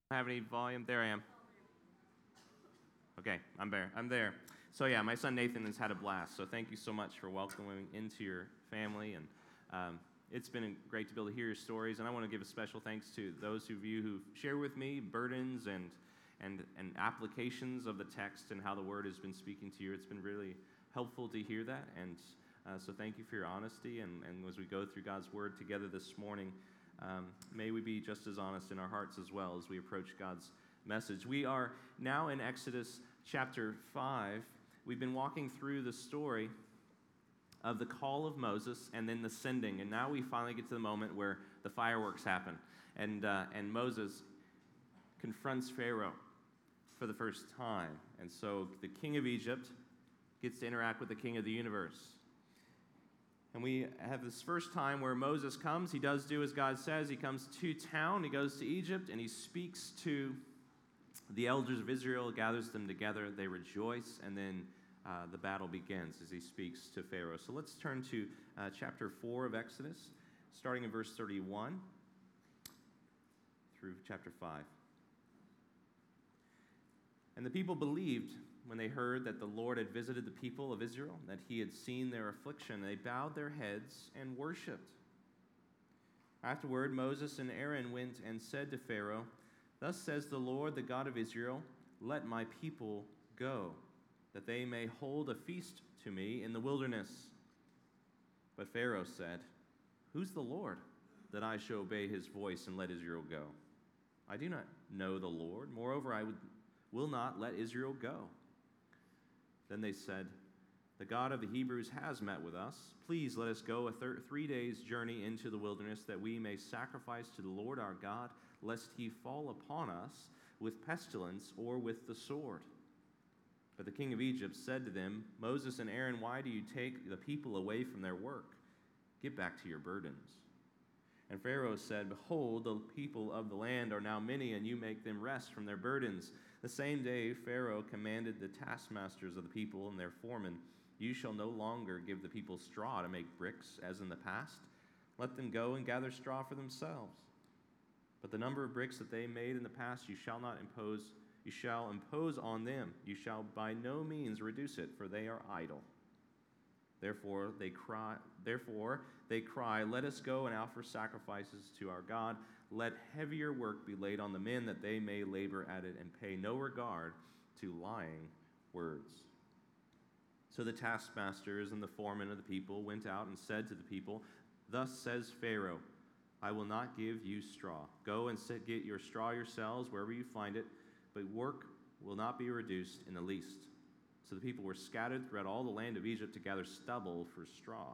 Have any volume? There I am. Okay, I'm there. So yeah, my son Nathan has had a blast. So thank you so much for welcoming into your family, and it's been great to be able to hear your stories. And I want to give a special thanks to those of you who share with me burdens and applications of the text and how the Word has been speaking to you. It's been really helpful to hear that, and so thank you for your honesty. And as we go through God's Word together this morning, may we be just as honest in our hearts as well as we approach God's message. We are now in Exodus chapter 5. We've been walking through the story of the call of Moses and then the sending, and now we finally get to the moment where the fireworks happen, and Moses confronts Pharaoh for the first time. And so the king of Egypt gets to interact with the king of the universe. And we have this first time where Moses comes. He does do as God says. He comes to town. He goes to Egypt, and he speaks to the elders of Israel, gathers them together. They rejoice, and then the battle begins as he speaks to Pharaoh. So let's turn to chapter 4 of Exodus, starting in verse 31 through chapter 5. And the people believed when they heard that the Lord had visited the people of Israel, that he had seen their affliction. They bowed their heads and worshipped. Afterward, Moses and Aaron went and said to Pharaoh, "Thus says the Lord, the God of Israel, let my people go, that they may hold a feast to me in the wilderness." But Pharaoh said, "Who's the Lord, that I shall obey his voice and let Israel go? I do not know the Lord. Moreover, I will not let Israel go." Then they said, "The God of the Hebrews has met with us. Please let us go a 3 days' journey into the wilderness, that we may sacrifice to the Lord our God, lest he fall upon us with pestilence or with the sword." But the king of Egypt said to them, "Moses and Aaron, why do you take the people away from their work? Get back to your burdens." And Pharaoh said, "Behold, the people of the land are now many, and you make them rest from their burdens." The same day Pharaoh commanded the taskmasters of the people and their foremen, "You shall no longer give the people straw to make bricks, as in the past. Let them go and gather straw for themselves. But the number of bricks that they made in the past you shall impose on them. You shall by no means reduce it, for they are idle." Therefore they cry, "Let us go and offer sacrifices to our God. Let heavier work be laid on the men, that they may labor at it and pay no regard to lying words." So the taskmasters and the foremen of the people went out and said to the people, "Thus says Pharaoh, I will not give you straw. Go and get your straw yourselves wherever you find it, but work will not be reduced in the least." So the people were scattered throughout all the land of Egypt to gather stubble for straw.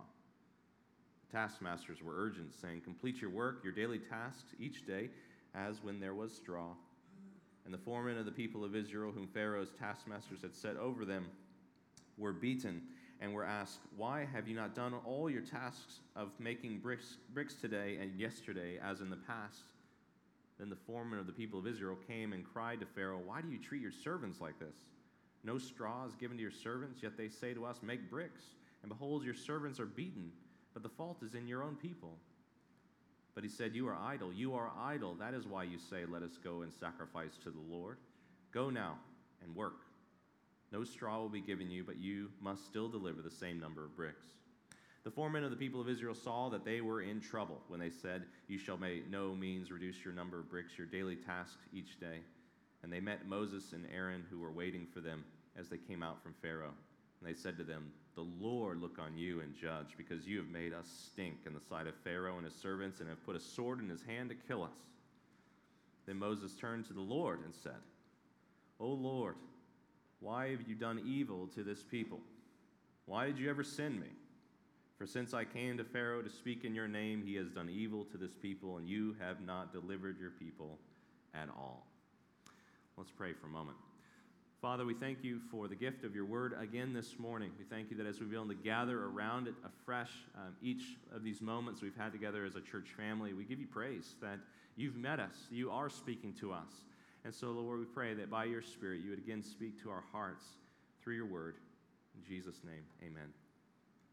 The taskmasters were urgent, saying, "Complete your work, your daily tasks each day, as when there was straw." And the foremen of the people of Israel, whom Pharaoh's taskmasters had set over them, were beaten and were asked, "Why have you not done all your tasks of making bricks today and yesterday, as in the past?" Then the foreman of the people of Israel came and cried to Pharaoh, "Why do you treat your servants like this? No straw is given to your servants, yet they say to us, 'Make bricks.' And behold, your servants are beaten, but the fault is in your own people." But he said, "You are idle, you are idle. That is why you say, 'Let us go and sacrifice to the Lord.' Go now and work. No straw will be given you, but you must still deliver the same number of bricks." The foremen of the people of Israel saw that they were in trouble when they said, "You shall by no means reduce your number of bricks, your daily tasks each day." And they met Moses and Aaron, who were waiting for them as they came out from Pharaoh. And they said to them, "The Lord look on you and judge, because you have made us stink in the sight of Pharaoh and his servants, and have put a sword in his hand to kill us." Then Moses turned to the Lord and said, "O Lord, why have you done evil to this people? Why did you ever send me? For since I came to Pharaoh to speak in your name, he has done evil to this people, and you have not delivered your people at all." Let's pray for a moment. Father, we thank you for the gift of your word again this morning. We thank you that as we've been able to gather around it afresh, each of these moments we've had together as a church family, we give you praise that you've met us, you are speaking to us. And so, Lord, we pray that by your Spirit you would again speak to our hearts through your word. In Jesus' name, amen.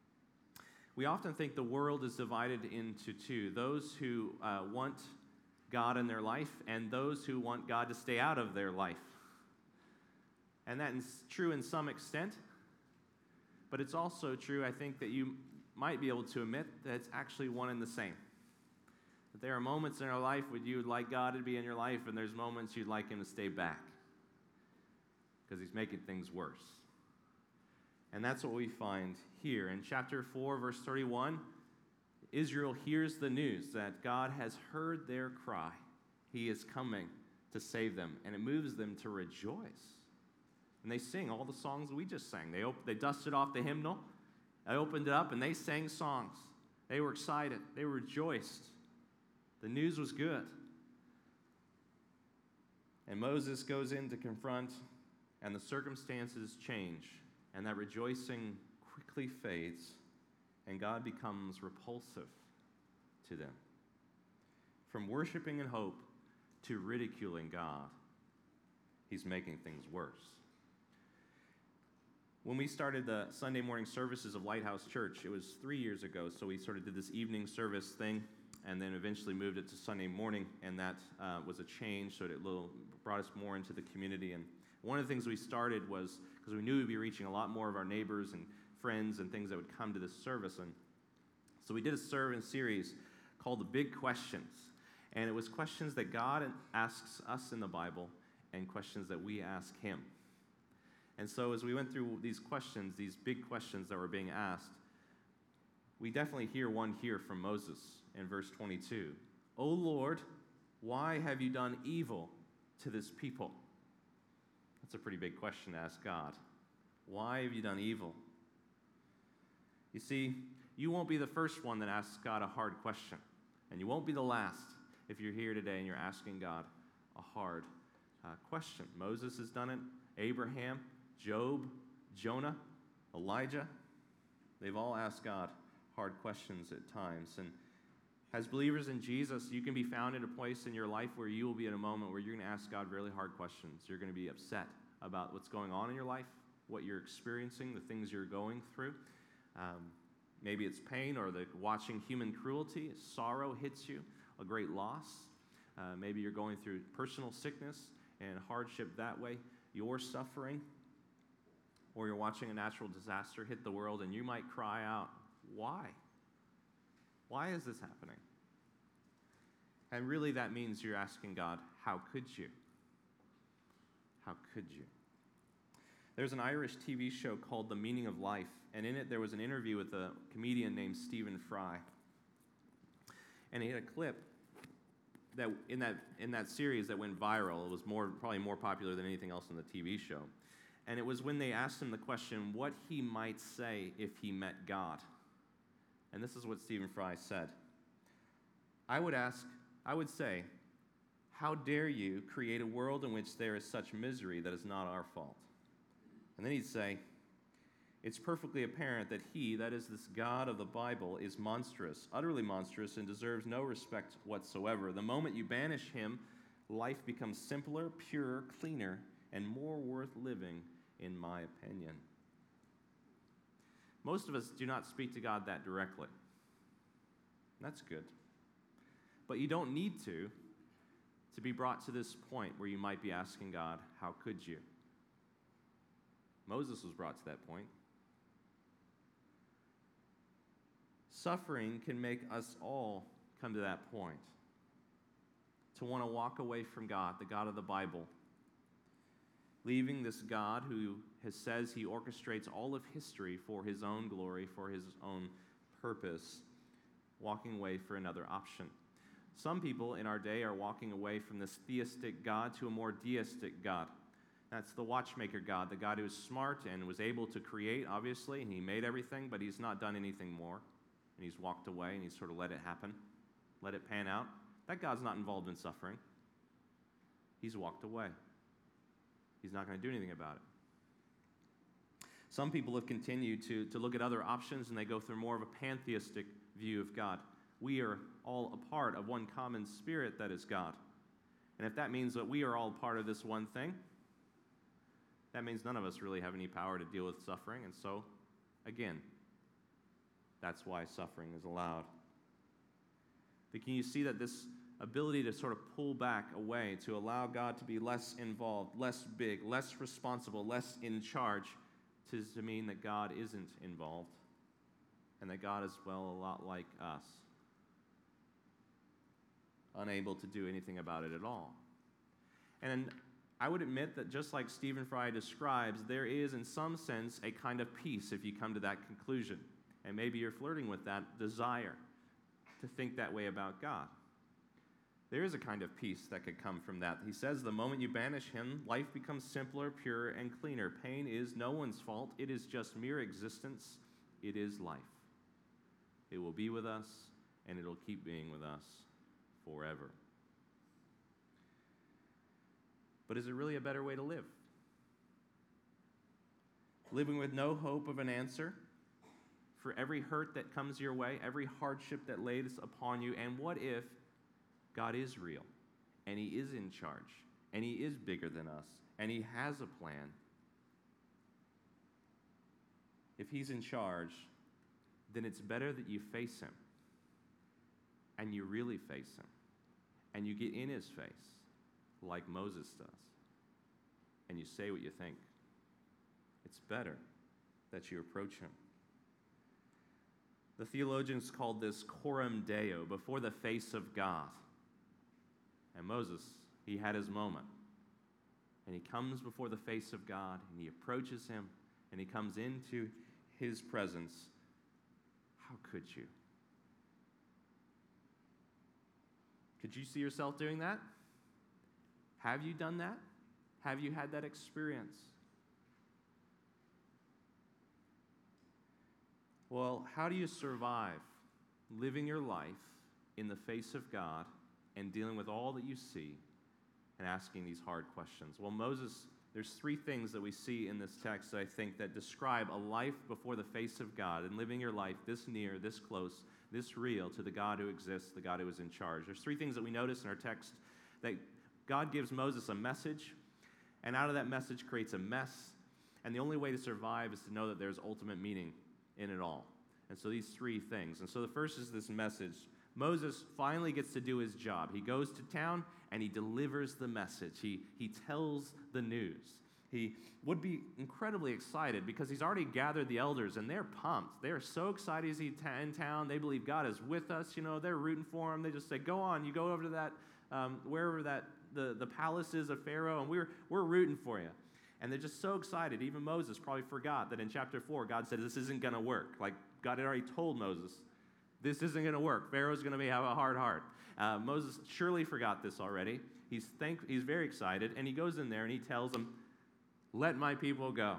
We often think the world is divided into two: those who want God in their life and those who want God to stay out of their life. And that is true in some extent, but it's also true, I think, that you might be able to admit that it's actually one and the same. That there are moments in our life when you would like God to be in your life, and there's moments you'd like him to stay back because he's making things worse. And that's what we find here. In chapter 4, verse 31, Israel hears the news that God has heard their cry. He is coming to save them, and it moves them to rejoice. And they sing all the songs we just sang. They dusted off the hymnal. I opened it up, and they sang songs. They were excited. They rejoiced. The news was good. And Moses goes in to confront, and the circumstances change, and that rejoicing quickly fades, and God becomes repulsive to them. From worshiping in hope to ridiculing God, he's making things worse. When we started the Sunday morning services of Lighthouse Church, it was 3 years ago, so we sort of did this evening service thing, and then eventually moved it to Sunday morning, and that was a change, so it brought us more into the community. And one of the things we started was, because we knew we'd be reaching a lot more of our neighbors and friends and things that would come to this service, and so we did a sermon series called The Big Questions, and it was questions that God asks us in the Bible and questions that we ask him. And so as we went through these questions, these big questions that were being asked, we definitely hear one here from Moses in verse 22. "O Lord, why have you done evil to this people?" That's a pretty big question to ask God. Why have you done evil? You see, you won't be the first one that asks God a hard question, and you won't be the last if you're here today and you're asking God a hard question. Moses has done it, Abraham, Job, Jonah, Elijah. They've all asked God hard questions at times. And as believers in Jesus, you can be found in a place in your life where you will be in a moment where you're going to ask God really hard questions. You're going to be upset about what's going on in your life, what you're experiencing, the things you're going through. Maybe it's pain or watching human cruelty. Sorrow hits you, a great loss. Maybe you're going through personal sickness and hardship that way. You're suffering. Or you're watching a natural disaster hit the world, and you might cry out, why? Why is this happening? And really that means you're asking God, how could you? How could you? There's an Irish TV show called The Meaning of Life, and in it there was an interview with a comedian named Stephen Fry. And he had a clip that in that series that went viral. It was probably more popular than anything else on the TV show. And it was when they asked him the question what he might say if he met God. And this is what Stephen Fry said. I would say, how dare you create a world in which there is such misery that is not our fault? And then he'd say, it's perfectly apparent that he, that is this God of the Bible, is monstrous, utterly monstrous, and deserves no respect whatsoever. The moment you banish him, life becomes simpler, purer, cleaner, and more worth living, in my opinion. Most of us do not speak to God that directly. That's good. But you don't need to be brought to this point where you might be asking God, how could you? Moses was brought to that point. Suffering can make us all come to that point, to want to walk away from God, the God of the Bible, leaving this God who says he orchestrates all of history for his own glory, for his own purpose, walking away for another option. Some people in our day are walking away from this theistic God to a more deistic God. That's the watchmaker God, the God who is smart and was able to create, obviously, and he made everything, but he's not done anything more. And he's walked away and he's sort of let it happen, let it pan out. That God's not involved in suffering. He's walked away. He's not going to do anything about it. Some people have continued to look at other options, and they go through more of a pantheistic view of God. We are all a part of one common spirit that is God. And if that means that we are all part of this one thing, that means none of us really have any power to deal with suffering. And so, again, that's why suffering is allowed. But can you see that this ability to sort of pull back away, to allow God to be less involved, less big, less responsible, less in charge, to mean that God isn't involved and that God is, well, a lot like us, unable to do anything about it at all. And I would admit that just like Stephen Fry describes, there is in some sense a kind of peace if you come to that conclusion. And maybe you're flirting with that desire to think that way about God. There is a kind of peace that could come from that. He says, the moment you banish him, life becomes simpler, purer, and cleaner. Pain is no one's fault. It is just mere existence. It is life. It will be with us, and it'll keep being with us forever. But is it really a better way to live? Living with no hope of an answer for every hurt that comes your way, every hardship that lays upon you, and what if God is real, and he is in charge, and he is bigger than us, and he has a plan? If he's in charge, then it's better that you face him, and you really face him, and you get in his face like Moses does, and you say what you think. It's better that you approach him. The theologians called this coram Deo, before the face of God. And Moses, he had his moment. And he comes before the face of God, and he approaches him, and he comes into his presence. How could you? Could you see yourself doing that? Have you done that? Have you had that experience? Well, how do you survive living your life in the face of God and dealing with all that you see and asking these hard questions? Well, Moses, there's three things that we see in this text that I think that describe a life before the face of God and living your life this near, this close, this real to the God who exists, the God who is in charge. There's three things that we notice in our text: that God gives Moses a message, and out of that message creates a mess, and the only way to survive is to know that there's ultimate meaning in it all. And so these three things. And so the first is this message. Moses finally gets to do his job. He goes to town and he delivers the message. He tells the news. He would be incredibly excited because he's already gathered the elders and they're pumped. They're so excited he's in town. They believe God is with us. You know, they're rooting for him. They just say, go on, you go over to that, wherever that the palace is of Pharaoh, and we're rooting for you. And they're just so excited. Even Moses probably forgot that in chapter 4, God said this isn't going to work. Like, God had already told Moses, this isn't going to work. Pharaoh's going to have a hard heart. Moses surely forgot this already. He's very excited, and he goes in there and he tells them, let my people go.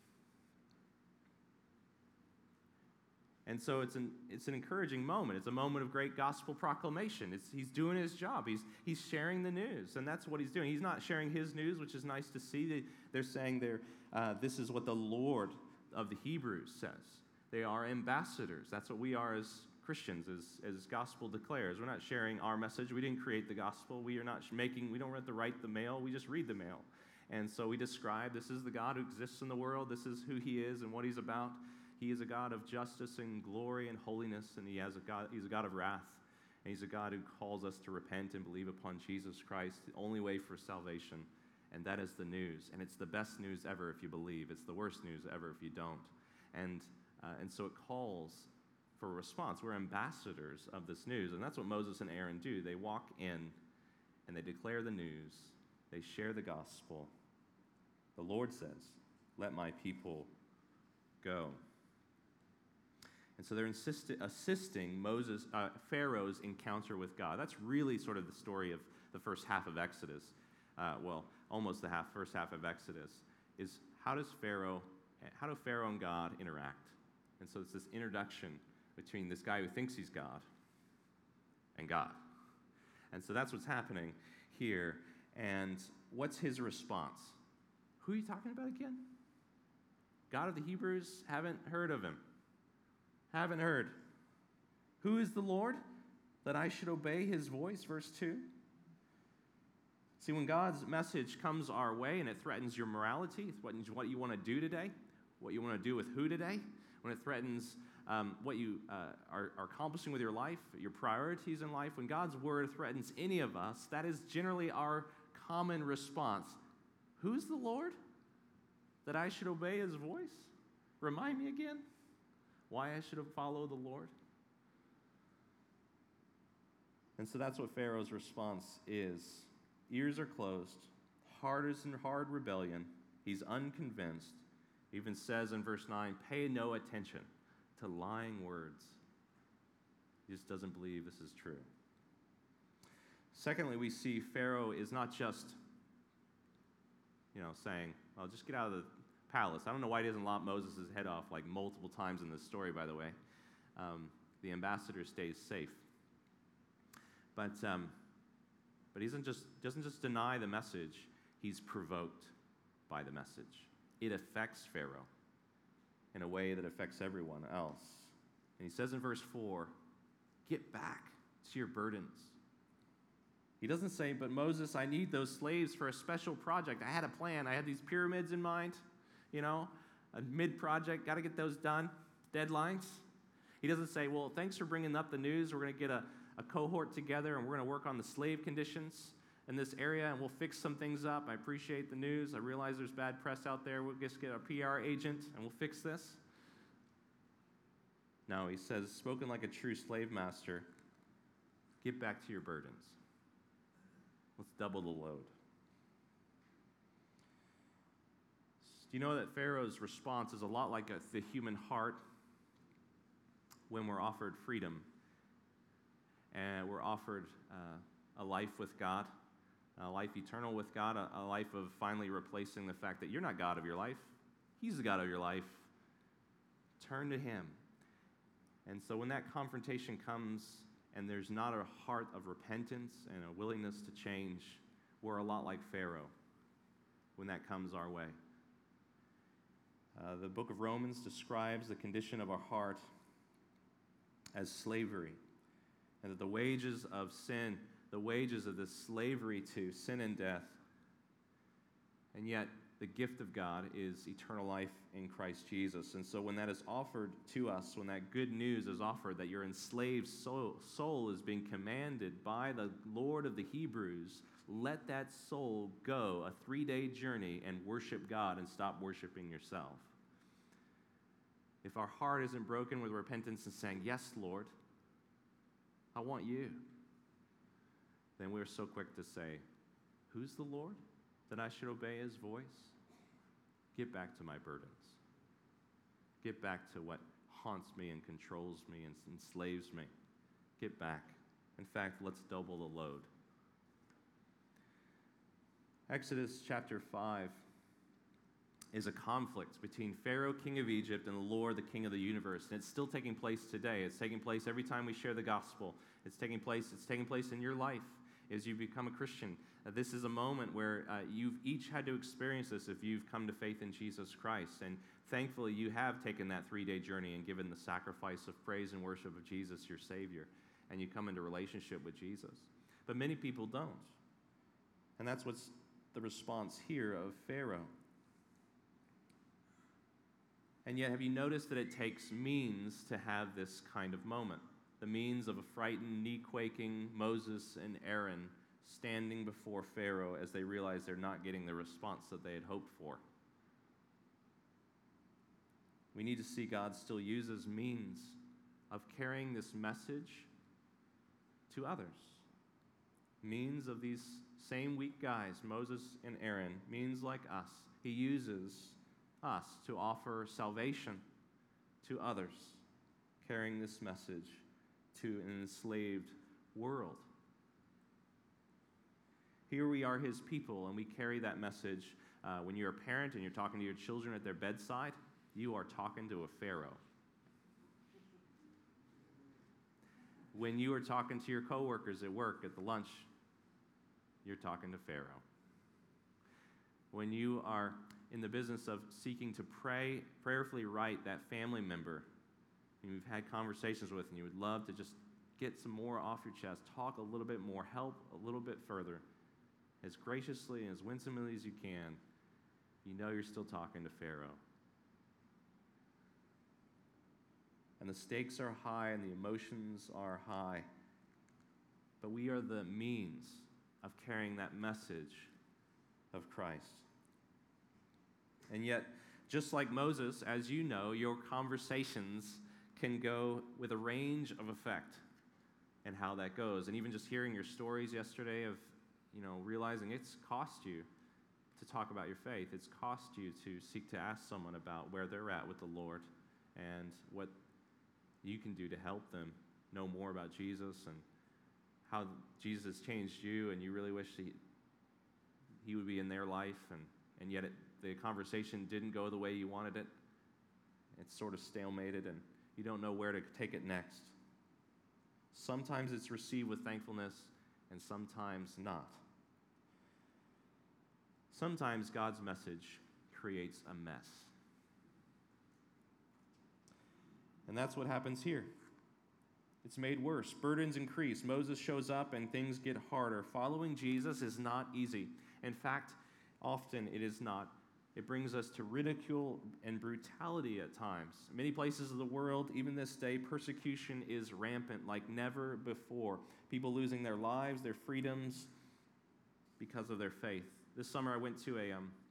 And so it's an encouraging moment. It's a moment of great gospel proclamation. He's doing his job. He's sharing the news, and that's what he's doing. He's not sharing his news, which is nice to see. They're saying this is what the Lord of the Hebrews says. They are ambassadors. That's what we are as Christians, as gospel declares. We're not sharing our message. We didn't create the gospel. We don't have to write the mail. We just read the mail. And so we describe this is the God who exists in the world. This is who he is and what he's about. He is a God of justice and glory and holiness, and he's a God of wrath. And he's a God who calls us to repent and believe upon Jesus Christ, the only way for salvation. And that is the news. And it's the best news ever if you believe. It's the worst news ever if you don't. And so it calls for a response. We're ambassadors of this news. And that's what Moses and Aaron do. They walk in and they declare the news. They share the gospel. The Lord says, let my people go. And so they're assisting Pharaoh's encounter with God. That's really sort of the story of the first half of Exodus. Almost the first half of Exodus is how do Pharaoh and God interact? And so it's this introduction between this guy who thinks he's God and God. And so that's what's happening here. And what's his response? Who are you talking about again? God of the Hebrews? Haven't heard of him. Haven't heard. Who is the Lord that I should obey his voice? Verse 2. See, when God's message comes our way and it threatens your morality, it threatens what you want to do today, what you want to do with who today, when it threatens what you are accomplishing with your life, your priorities in life, when God's word threatens any of us, that is generally our common response. Who's the Lord? That I should obey his voice? Remind me again why I should follow the Lord. And so that's what Pharaoh's response is. Ears are closed, heart is in hard rebellion. He's unconvinced. He even says in verse 9, pay no attention to lying words. He just doesn't believe this is true. Secondly, we see Pharaoh is not just, saying, well, just get out of the palace. I don't know why he doesn't lop Moses' head off like multiple times in this story, by the way. The ambassador stays safe. But he doesn't just deny the message. He's provoked by the message. It affects Pharaoh in a way that affects everyone else. And he says in verse 4, get back to your burdens. He doesn't say, but Moses, I need those slaves for a special project. I had a plan. I had these pyramids in mind, a mid-project. Got to get those done. Deadlines. He doesn't say, well, thanks for bringing up the news. We're going to get a cohort together, and we're going to work on the slave conditions in this area, and we'll fix some things up. I appreciate the news. I realize there's bad press out there. We'll just get a PR agent, and we'll fix this. No, he says, spoken like a true slave master, get back to your burdens. Let's double the load. Do you know that Pharaoh's response is a lot like the human heart when we're offered freedom and we're offered a life with God, a life eternal with God, a life of finally replacing the fact that you're not God of your life. He's the God of your life. Turn to him. And so when that confrontation comes and there's not a heart of repentance and a willingness to change, we're a lot like Pharaoh when that comes our way. The book of Romans describes the condition of our heart as slavery, and that the wages of sin, the wages of this slavery to sin and death, and yet the gift of God is eternal life in Christ Jesus. And so when that is offered to us, when that good news is offered, that your enslaved soul is being commanded by the Lord of the Hebrews, let that soul go a 3-day journey and worship God and stop worshiping yourself. If our heart isn't broken with repentance and saying, yes, Lord, I want you, then we're so quick to say, who's the Lord that I should obey his voice? Get back to my burdens. Get back to what haunts me and controls me and enslaves me. Get back. In fact, let's double the load. Exodus chapter 5 is a conflict between Pharaoh, king of Egypt, and the Lord, the king of the universe. And it's still taking place today. It's taking place every time we share the gospel. It's taking place in your life as you become a Christian. This is a moment where you've each had to experience this if you've come to faith in Jesus Christ. And thankfully, you have taken that 3-day journey and given the sacrifice of praise and worship of Jesus, your Savior. And you come into relationship with Jesus. But many people don't. And that's what's the response here of Pharaoh. And yet, have you noticed that it takes means to have this kind of moment? The means of a frightened, knee-quaking Moses and Aaron standing before Pharaoh as they realize they're not getting the response that they had hoped for. We need to see God still uses means of carrying this message to others. Means of these same weak guys, Moses and Aaron, means like us. He uses us to offer salvation to others, carrying this message to an enslaved world. Here we are his people, and we carry that message. When you're a parent and you're talking to your children at their bedside, you are talking to a Pharaoh. When you are talking to your coworkers at work at the lunch, you're talking to Pharaoh. When you are in the business of seeking to prayerfully right that family member you've had conversations with and you would love to just get some more off your chest, talk a little bit more, help a little bit further, as graciously and as winsomely as you can, you know you're still talking to Pharaoh. and the stakes are high, and the emotions are high. But we are the means of carrying that message of Christ. And yet, just like Moses, as you know, your conversations can go with a range of effect and how that goes. And even just hearing your stories yesterday of, realizing it's cost you to talk about your faith. It's cost you to seek to ask someone about where they're at with the Lord and what you can do to help them know more about Jesus and how Jesus changed you, and you really wish he would be in their life, and yet the conversation didn't go the way you wanted it. It's sort of stalemated, and you don't know where to take it next. Sometimes it's received with thankfulness, and sometimes not. Sometimes God's message creates a mess. And that's what happens here. It's made worse. Burdens increase. Moses shows up and things get harder. Following Jesus is not easy. In fact, often it is not. It brings us to ridicule and brutality at times. In many places of the world, even this day, persecution is rampant like never before. People losing their lives, their freedoms because of their faith. This summer I went to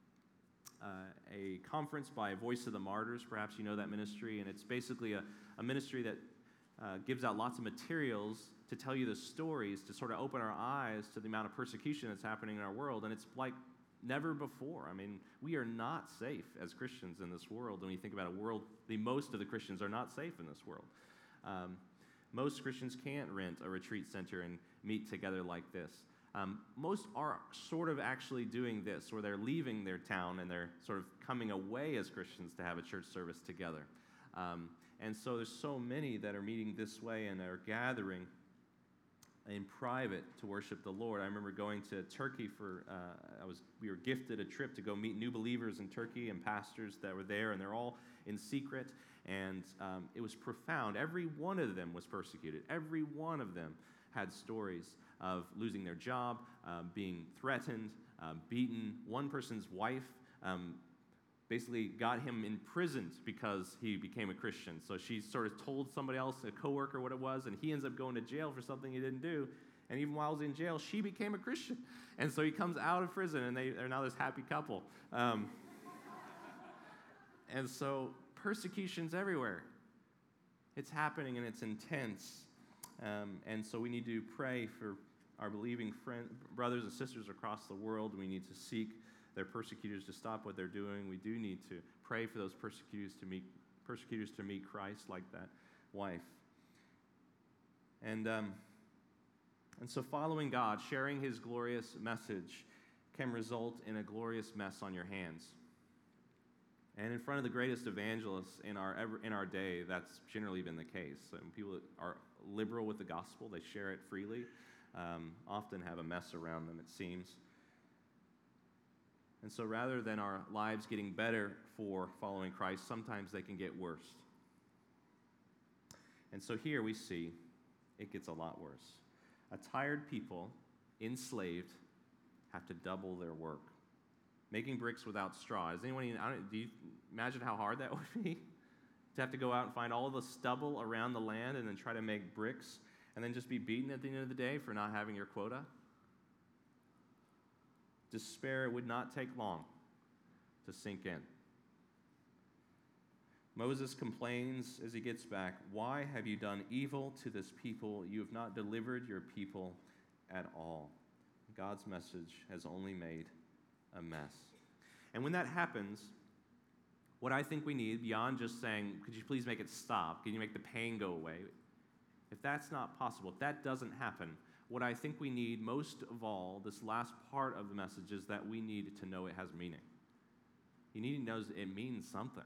a conference by Voice of the Martyrs. Perhaps you know that ministry, and it's basically a ministry that gives out lots of materials to tell you the stories, to sort of open our eyes to the amount of persecution that's happening in our world. And it's like never before. I mean, we are not safe as Christians in this world. When you think about a world, most of the Christians are not safe in this world. Most Christians can't rent a retreat center and meet together like this. Most are sort of actually doing this, where they're leaving their town and they're sort of coming away as Christians to have a church service together. And so there's so many that are meeting this way and are gathering in private to worship the Lord. I remember going to Turkey we were gifted a trip to go meet new believers in Turkey and pastors that were there, and they're all in secret, and it was profound. Every one of them was persecuted. Every one of them had stories of losing their job, being threatened, beaten. One person's wife basically got him imprisoned because he became a Christian. So she sort of told somebody else, a coworker, what it was, and he ends up going to jail for something he didn't do. And even while he was in jail, she became a Christian. And so he comes out of prison, and they're now this happy couple. And so persecution's everywhere. It's happening, and it's intense. And so we need to pray for our believing brothers and sisters across the world. We need to seek their persecutors to stop what they're doing. We do need to pray for those persecutors to meet Christ like that wife. And so following God, sharing his glorious message, can result in a glorious mess on your hands. And in front of the greatest evangelists in our day, that's generally been the case. So people that are liberal with the gospel, they share it freely, often have a mess around them, it seems. And so rather than our lives getting better for following Christ, sometimes they can get worse. And so here we see it gets a lot worse. A tired people, enslaved, have to double their work. Making bricks without straw. Do you imagine how hard that would be? To have to go out and find all the stubble around the land and then try to make bricks and then just be beaten at the end of the day for not having your quota? Despair would not take long to sink in. Moses complains as he gets back, "Why have you done evil to this people? You have not delivered your people at all." God's message has only made a mess. And when that happens, what I think we need, beyond just saying, "Could you please make it stop? Can you make the pain go away?" If that's not possible, if that doesn't happen, what I think we need most of all, this last part of the message, is that we need to know it has meaning. You need to know it means something.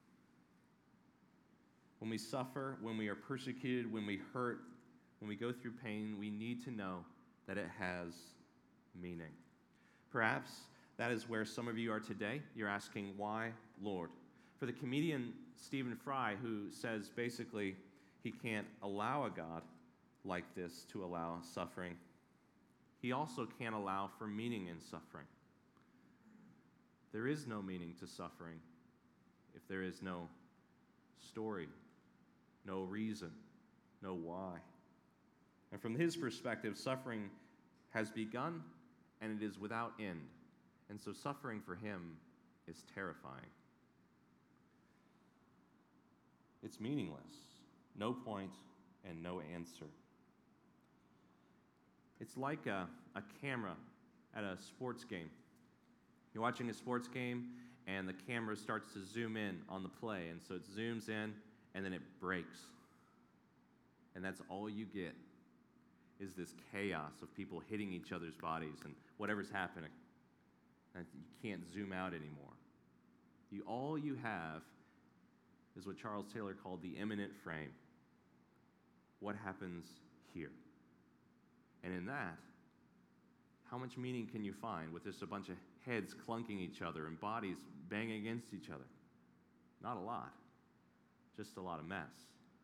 When we suffer, when we are persecuted, when we hurt, when we go through pain, we need to know that it has meaning. Perhaps that is where some of you are today. You're asking, "Why, Lord?" For the comedian Stephen Fry, who says basically he can't allow a God like this to allow suffering, he also can't allow for meaning in suffering. There is no meaning to suffering if there is no story no reason, no why. And from his perspective, suffering has begun and it is without end. And so suffering for him is terrifying. It's meaningless, no point and no answer. It's like a camera at a sports game. You're watching a sports game and the camera starts to zoom in on the play, and so it zooms in and then it breaks. And that's all you get is this chaos of people hitting each other's bodies and whatever's happening. And you can't zoom out anymore. All you have is what Charles Taylor called the imminent frame. What happens here? And in that, how much meaning can you find with just a bunch of heads clunking each other and bodies banging against each other? Not a lot. Just a lot of mess.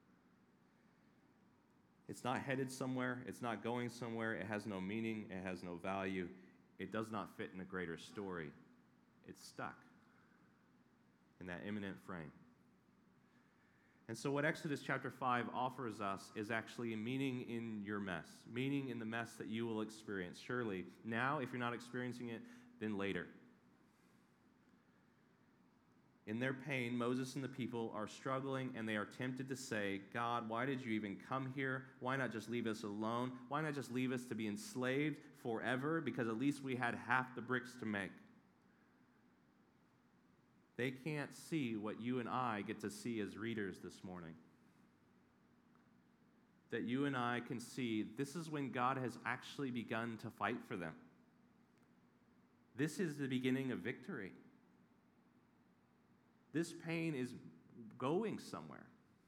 It's not headed somewhere. It's not going somewhere. It has no meaning. It has no value. It does not fit in a greater story. It's stuck in that imminent frame. And so what Exodus chapter 5 offers us is actually meaning in your mess, meaning in the mess that you will experience. Surely, now, if you're not experiencing it, then later. In their pain, Moses and the people are struggling, and they are tempted to say, God, why did you even come here? Why not just leave us alone? Why not just leave us to be enslaved forever? Because at least we had half the bricks to make. They can't see what you and I get to see as readers this morning. That you and I can see this is when God has actually begun to fight for them. This is the beginning of victory. This pain is going somewhere.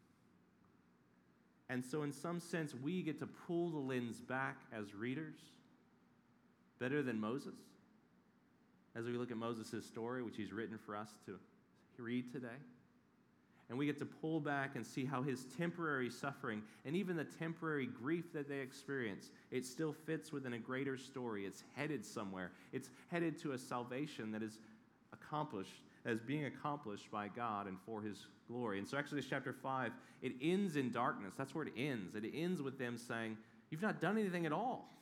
And so in some sense, we get to pull the lens back as readers better than Moses. As we look at Moses' story, which he's written for us to read today. And we get to pull back and see how his temporary suffering and even the temporary grief that they experience, it still fits within a greater story. It's headed somewhere. It's headed to a salvation that is accomplished, that is being accomplished by God and for his glory. And so Exodus chapter 5, it ends in darkness. That's where it ends. It ends with them saying, you've not done anything at all.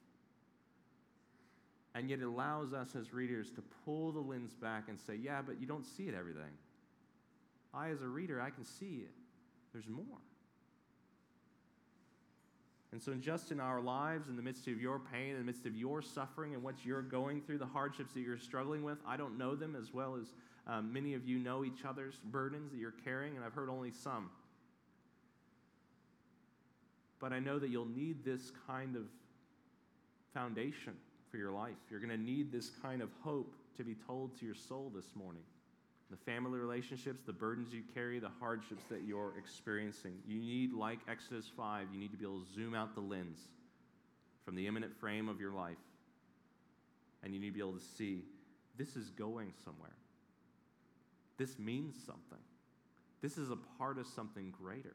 And yet it allows us as readers to pull the lens back and say, yeah, but you don't see it everything. I, as a reader, I can see it. There's more. And so just in our lives, in the midst of your pain, in the midst of your suffering and what you're going through, the hardships that you're struggling with, I don't know them as well as many of you know each other's burdens that you're carrying, and I've heard only some. But I know that you'll need this kind of foundation for your life. You're going to need this kind of hope to be told to your soul this morning. The family relationships, the burdens you carry, the hardships that you're experiencing. You need, like Exodus 5, you need to be able to zoom out the lens from the imminent frame of your life. And you need to be able to see, this is going somewhere. This means something. This is a part of something greater.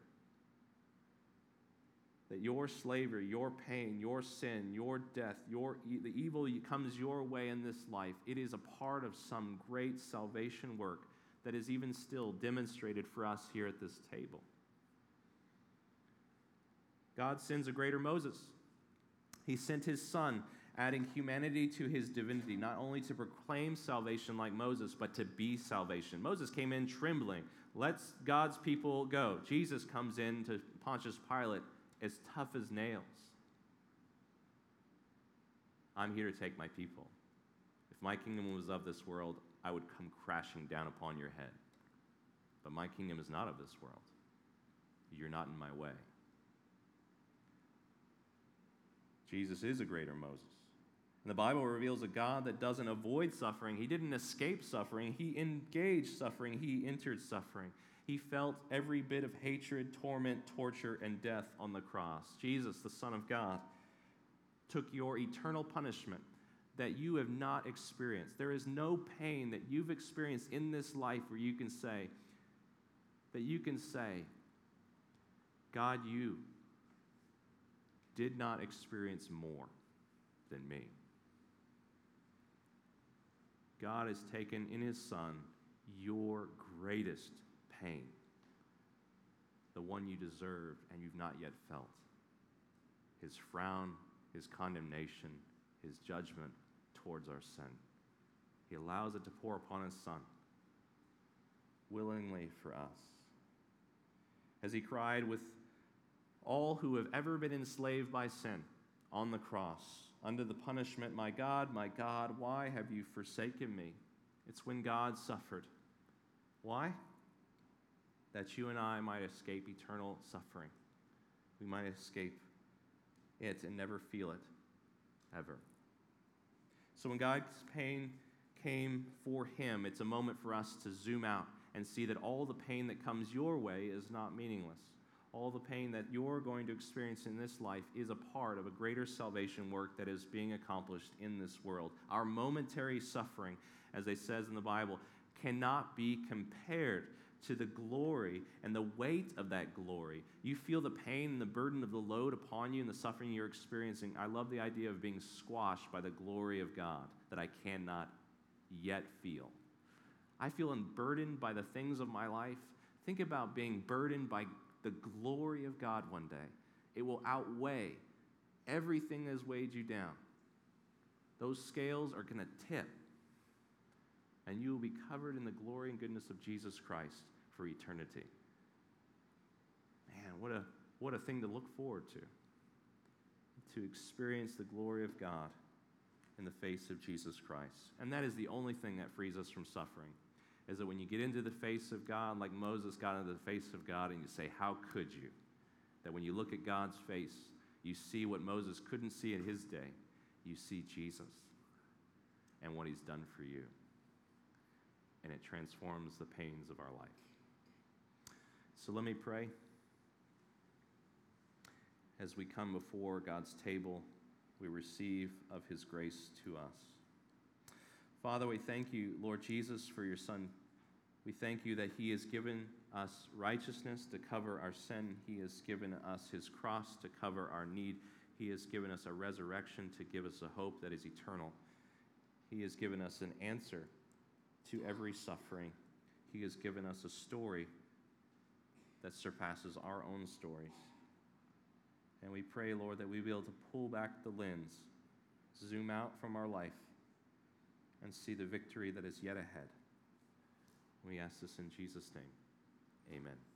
That your slavery, your pain, your sin, your death, the evil that comes your way in this life, it is a part of some great salvation work that is even still demonstrated for us here at this table. God sends a greater Moses. He sent his son, adding humanity to his divinity, not only to proclaim salvation like Moses, but to be salvation. Moses came in trembling. Let's God's people go. Jesus comes in to Pontius Pilate as tough as nails. I'm here to take my people. If my kingdom was of this world, I would come crashing down upon your head. But my kingdom is not of this world. You're not in my way. Jesus is a greater Moses. And the Bible reveals a God that doesn't avoid suffering. He didn't escape suffering. He engaged suffering. He entered suffering. He felt every bit of hatred, torment, torture, and death on the cross. Jesus, the Son of God, took your eternal punishment that you have not experienced. There is no pain that you've experienced in this life where you can say, God, you did not experience more than me. God has taken in his Son your greatest pain the one you deserve and you've not yet felt. His frown, his condemnation, his judgment towards our sin. He allows it to pour upon his Son willingly for us. As he cried with all who have ever been enslaved by sin on the cross, under the punishment, my God, why have you forsaken me? It's when God suffered. Why? That you and I might escape eternal suffering. We might escape it and never feel it, ever. So when God's pain came for him, it's a moment for us to zoom out and see that all the pain that comes your way is not meaningless. All the pain that you're going to experience in this life is a part of a greater salvation work that is being accomplished in this world. Our momentary suffering, as it says in the Bible, cannot be compared to the glory and the weight of that glory. You feel the pain and the burden of the load upon you and the suffering you're experiencing. I love the idea of being squashed by the glory of God that I cannot yet feel. I feel burdened by the things of my life. Think about being burdened by the glory of God one day. It will outweigh everything that has weighed you down. Those scales are going to tip, and you will be covered in the glory and goodness of Jesus Christ for eternity. Man, what a thing to look forward to experience the glory of God in the face of Jesus Christ. And that is the only thing that frees us from suffering, is that when you get into the face of God, like Moses got into the face of God, and you say, how could you? That when you look at God's face, you see what Moses couldn't see in his day. You see Jesus and what he's done for you. And it transforms the pains of our life. So let me pray as we come before God's table, we receive of his grace to us. Father, we thank you, Lord Jesus, for your Son. We thank you that he has given us righteousness to cover our sin. He has given us his cross to cover our need. He has given us a resurrection to give us a hope that is eternal. He has given us an answer to every suffering. He has given us a story that surpasses our own stories. And we pray, Lord, that we be able to pull back the lens, zoom out from our life, and see the victory that is yet ahead. We ask this in Jesus' name. Amen.